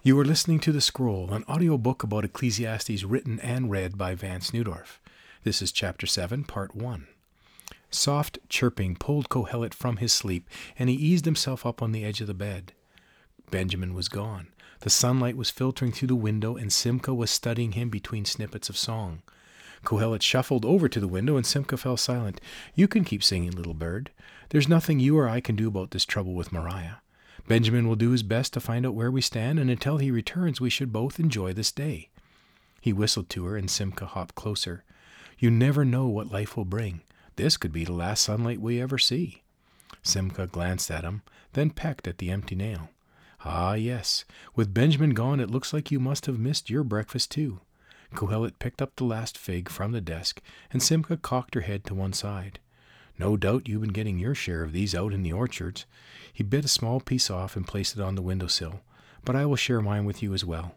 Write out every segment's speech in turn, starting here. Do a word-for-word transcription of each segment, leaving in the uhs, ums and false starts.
You are listening to The Scroll, an audiobook about Ecclesiastes written and read by Vance Newdorf. This is Chapter seven, Part one. Soft chirping pulled Kohelet from his sleep, and he eased himself up on the edge of the bed. Benjamin was gone. The sunlight was filtering through the window, and Simcha was studying him between snippets of song. Kohelet shuffled over to the window, and Simcha fell silent. "You can keep singing, little bird. There's nothing you or I can do about this trouble with Mariah. Benjamin will do his best to find out where we stand, and until he returns, we should both enjoy this day." He whistled to her, and Simcha hopped closer. "You never know what life will bring. This could be the last sunlight we ever see." Simcha glanced at him, then pecked at the empty nail. "Ah, yes. With Benjamin gone, it looks like you must have missed your breakfast, too." Kohelet picked up the last fig from the desk, and Simcha cocked her head to one side. "No doubt you've been getting your share of these out in the orchards." He bit a small piece off and placed it on the windowsill. "But I will share mine with you as well."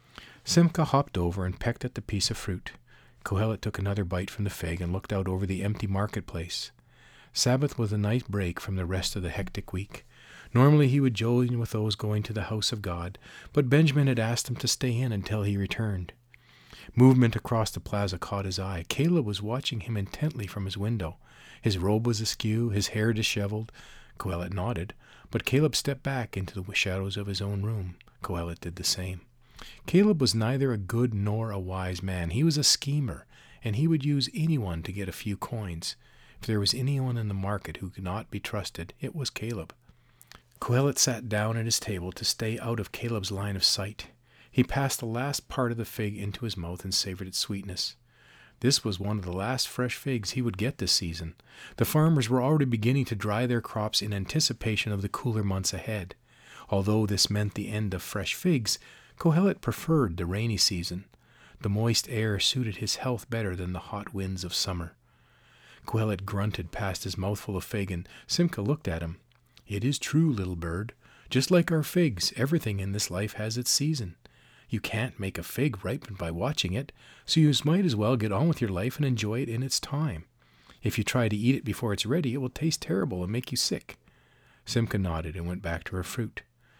Simcha hopped over and pecked at the piece of fruit. Kohelet took another bite from the fig and looked out over the empty marketplace. Sabbath was a nice break from the rest of the hectic week. Normally he would join with those going to the house of God, but Benjamin had asked him to stay in until he returned. Movement across the plaza caught his eye. Caleb was watching him intently from his window. His robe was askew, his hair disheveled. Kohelet nodded, but Caleb stepped back into the shadows of his own room. Kohelet did the same. Caleb was neither a good nor a wise man. He was a schemer, and he would use anyone to get a few coins. If there was anyone in the market who could not be trusted, it was Caleb. Kohelet sat down at his table to stay out of Caleb's line of sight. He passed the last part of the fig into his mouth and savored its sweetness. This was one of the last fresh figs he would get this season. The farmers were already beginning to dry their crops in anticipation of the cooler months ahead. Although this meant the end of fresh figs, Kohelet preferred the rainy season. The moist air suited his health better than the hot winds of summer. Kohelet grunted past his mouthful of fig, and Simcha looked at him. "It is true, little bird. Just like our figs, everything in this life has its season. You can't make a fig ripen by watching it, so you might as well get on with your life and enjoy it in its time. If you try to eat it before it's ready, it will taste terrible and make you sick." Simcha nodded and went back to her fruit.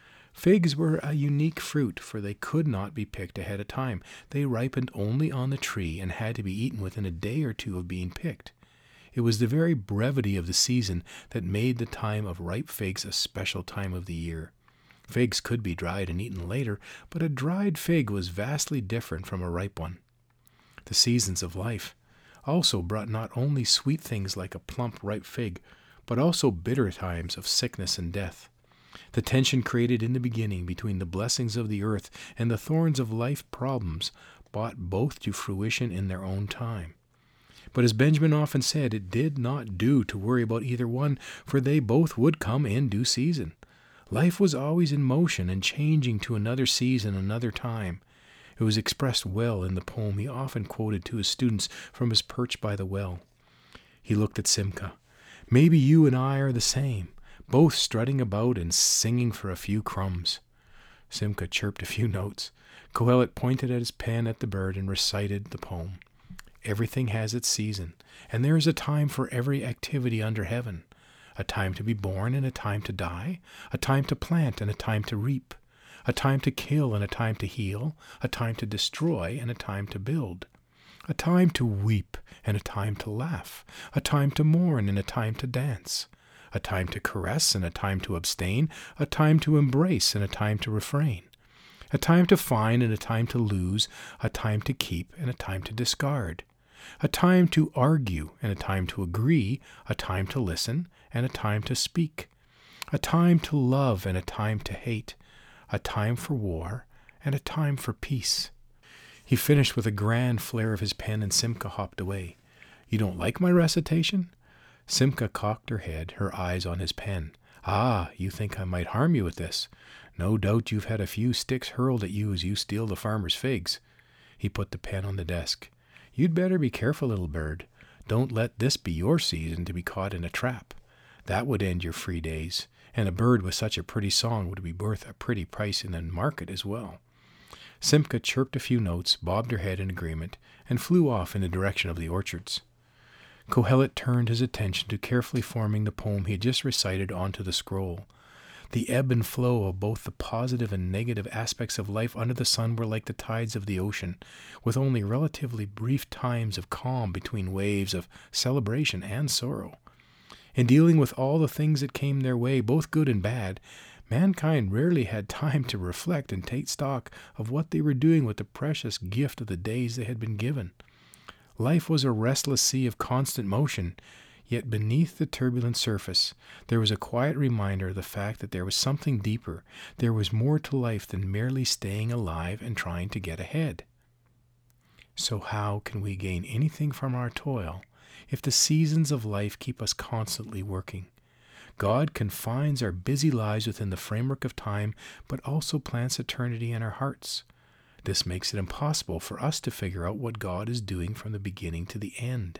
Figs were a unique fruit, for they could not be picked ahead of time. They ripened only on the tree and had to be eaten within a day or two of being picked. It was the very brevity of the season that made the time of ripe figs a special time of the year. Figs could be dried and eaten later, but a dried fig was vastly different from a ripe one. The seasons of life also brought not only sweet things like a plump, ripe fig, but also bitter times of sickness and death. The tension created in the beginning between the blessings of the earth and the thorns of life problems brought both to fruition in their own time. But as Benjamin often said, it did not do to worry about either one, for they both would come in due season. Life was always in motion and changing to another season, another time. It was expressed well in the poem he often quoted to his students from his perch by the well. He looked at Simcha. "Maybe you and I are the same, both strutting about and singing for a few crumbs." Simcha chirped a few notes. Kohelet pointed at his pen at the bird and recited the poem. "Everything has its season, and there is a time for every activity under heaven. A time to be born and a time to die, a time to plant and a time to reap, a time to kill and a time to heal, a time to destroy and a time to build, a time to weep and a time to laugh, a time to mourn and a time to dance, a time to caress and a time to abstain, a time to embrace and a time to refrain, a time to find and a time to lose, a time to keep and a time to discard, a time to argue and a time to agree, a time to listen and a time to speak, a time to love and a time to hate, a time for war and a time for peace." He finished with a grand flare of his pen, and Simcha hopped away. "You don't like my recitation?" Simcha cocked her head, her eyes on his pen. "Ah, you think I might harm you with this. No doubt you've had a few sticks hurled at you as you steal the farmer's figs." He put the pen on the desk. "You'd better be careful, little bird. Don't let this be your season to be caught in a trap. That would end your free days, and a bird with such a pretty song would be worth a pretty price in the market as well." Simcha chirped a few notes, bobbed her head in agreement, and flew off in the direction of the orchards. Kohelet turned his attention to carefully forming the poem he had just recited onto the scroll. The ebb and flow of both the positive and negative aspects of life under the sun were like the tides of the ocean, with only relatively brief times of calm between waves of celebration and sorrow. In dealing with all the things that came their way, both good and bad, mankind rarely had time to reflect and take stock of what they were doing with the precious gift of the days they had been given. Life was a restless sea of constant motion, yet beneath the turbulent surface, there was a quiet reminder of the fact that there was something deeper. There was more to life than merely staying alive and trying to get ahead. So how can we gain anything from our toil if the seasons of life keep us constantly working? God confines our busy lives within the framework of time, but also plants eternity in our hearts. This makes it impossible for us to figure out what God is doing from the beginning to the end.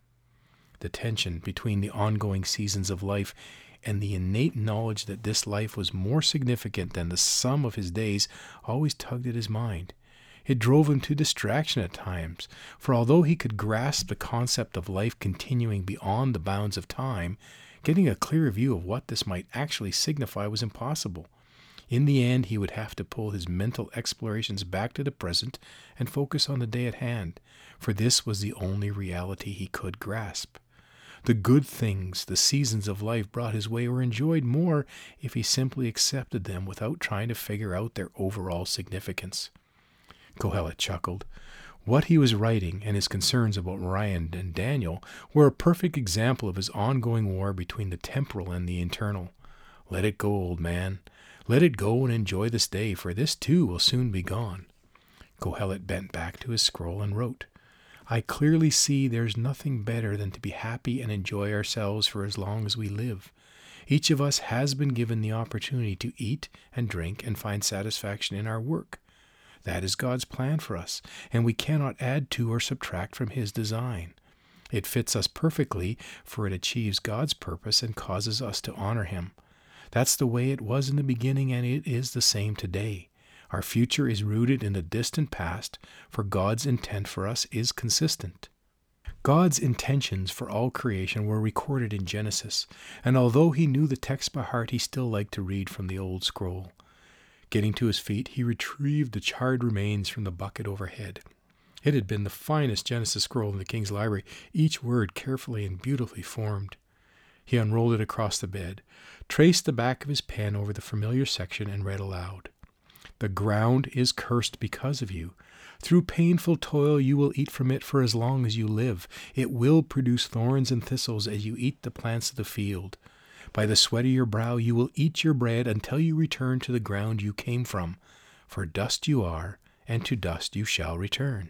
The tension between the ongoing seasons of life and the innate knowledge that this life was more significant than the sum of his days always tugged at his mind. It drove him to distraction at times, for although he could grasp the concept of life continuing beyond the bounds of time, getting a clear view of what this might actually signify was impossible. In the end, he would have to pull his mental explorations back to the present and focus on the day at hand, for this was the only reality he could grasp. The good things the seasons of life brought his way were enjoyed more if he simply accepted them without trying to figure out their overall significance. Kohelet chuckled. What he was writing and his concerns about Ryan and Daniel were a perfect example of his ongoing war between the temporal and the eternal. Let it go, old man. Let it go and enjoy this day, for this too will soon be gone. Kohelet bent back to his scroll and wrote, I clearly see there's nothing better than to be happy and enjoy ourselves for as long as we live. Each of us has been given the opportunity to eat and drink and find satisfaction in our work. That is God's plan for us, and we cannot add to or subtract from his design. It fits us perfectly, for it achieves God's purpose and causes us to honor him. That's the way it was in the beginning, and it is the same today. Our future is rooted in the distant past, for God's intent for us is consistent. God's intentions for all creation were recorded in Genesis, and although he knew the text by heart, he still liked to read from the old scroll. Getting to his feet, he retrieved the charred remains from the bucket overhead. It had been the finest Genesis scroll in the king's library, each word carefully and beautifully formed. He unrolled it across the bed, traced the back of his pen over the familiar section, and read aloud. The ground is cursed because of you. Through painful toil you will eat from it for as long as you live. It will produce thorns and thistles as you eat the plants of the field. By the sweat of your brow you will eat your bread until you return to the ground you came from. For dust you are, and to dust you shall return.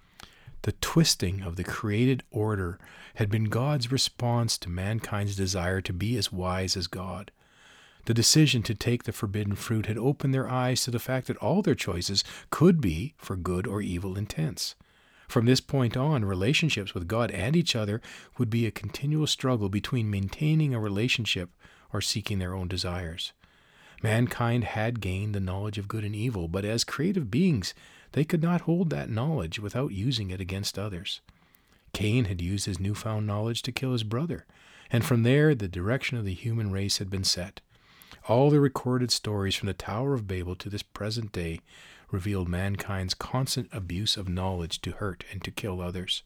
The twisting of the created order had been God's response to mankind's desire to be as wise as God. The decision to take the forbidden fruit had opened their eyes to the fact that all their choices could be for good or evil intents. From this point on, relationships with God and each other would be a continual struggle between maintaining a relationship or seeking their own desires. Mankind had gained the knowledge of good and evil, but as creative beings, they could not hold that knowledge without using it against others. Cain had used his newfound knowledge to kill his brother, and from there the direction of the human race had been set. All the recorded stories from the Tower of Babel to this present day revealed mankind's constant abuse of knowledge to hurt and to kill others.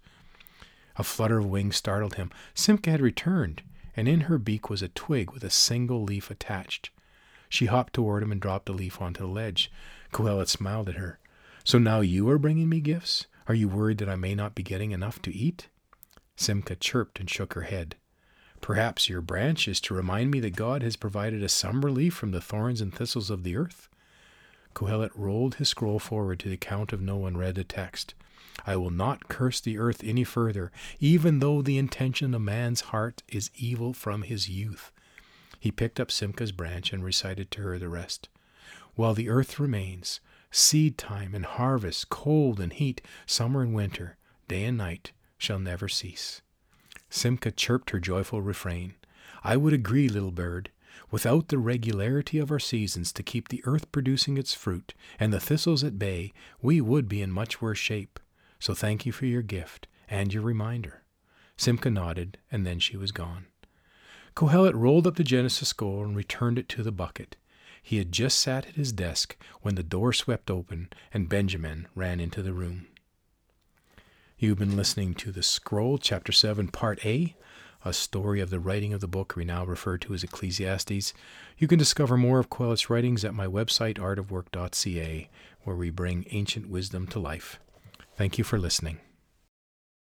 A flutter of wings startled him. Simka had returned, and in her beak was a twig with a single leaf attached. She hopped toward him and dropped a leaf onto the ledge. Kohelet smiled at her. So now you are bringing me gifts? Are you worried that I may not be getting enough to eat? Simka chirped and shook her head. Perhaps your branch is to remind me that God has provided us some relief from the thorns and thistles of the earth. Kohelet rolled his scroll forward to the account of Noah and read the text. I will not curse the earth any further, even though the intention of man's heart is evil from his youth. He picked up Simka's branch and recited to her the rest. While the earth remains, seed time and harvest, cold and heat, summer and winter, day and night, shall never cease. Simka chirped her joyful refrain. I would agree, little bird. Without the regularity of our seasons to keep the earth producing its fruit and the thistles at bay, we would be in much worse shape. So thank you for your gift and your reminder. Simka nodded, and then she was gone. Kohelet rolled up the Genesis scroll and returned it to the bucket. He had just sat at his desk when the door swept open and Benjamin ran into the room. You've been listening to The Scroll, Chapter seven, Part A, a story of the writing of the book we now refer to as Ecclesiastes. You can discover more of Kohelet's writings at my website, art of work dot c a, where we bring ancient wisdom to life. Thank you for listening.